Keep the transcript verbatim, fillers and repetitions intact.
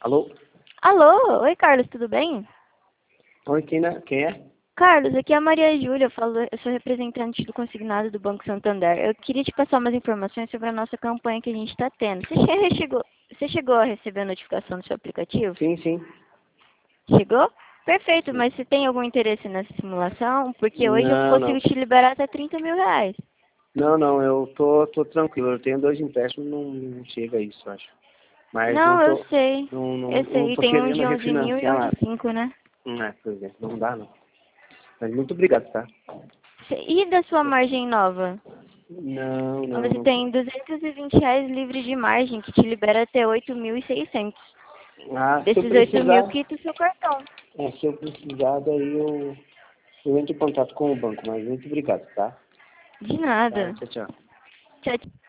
Alô? Alô? Oi, Carlos, tudo bem? Oi, quem, né? Quem é? Carlos, aqui é a Maria Júlia, eu, falo, eu sou representante do consignado do Banco Santander. Eu queria te passar umas informações sobre a nossa campanha que a gente está tendo. Você che- chegou, você chegou a receber a notificação do seu aplicativo? Sim, sim. Chegou? Perfeito, Sim. mas você tem algum interesse nessa simulação? Porque hoje eu Não, consigo não. te liberar até trinta mil reais. Não, não, eu tô, tô tranquilo. Eu tenho dois empréstimos, não, não chega a isso, acho. Mas não Não, eu tô, sei. não, não, Eu não sei. E tô tem um querendo de onze mil e refinanciar um de nada. cinco, né? Não é, por exemplo, não dá, não. Mas muito obrigado, tá? Cê- E da sua margem nova? Não, não, Você não. tem duzentos e vinte reais livre de margem, que te libera até oito mil e seiscentos. Ah, se eu Desses oito mil, precisar, quita o seu cartão. é, se eu precisar, daí eu, eu entro em contato com o banco, mas muito obrigado, tá? De Tá, nada. tchau, tchau. Tchau, tchau.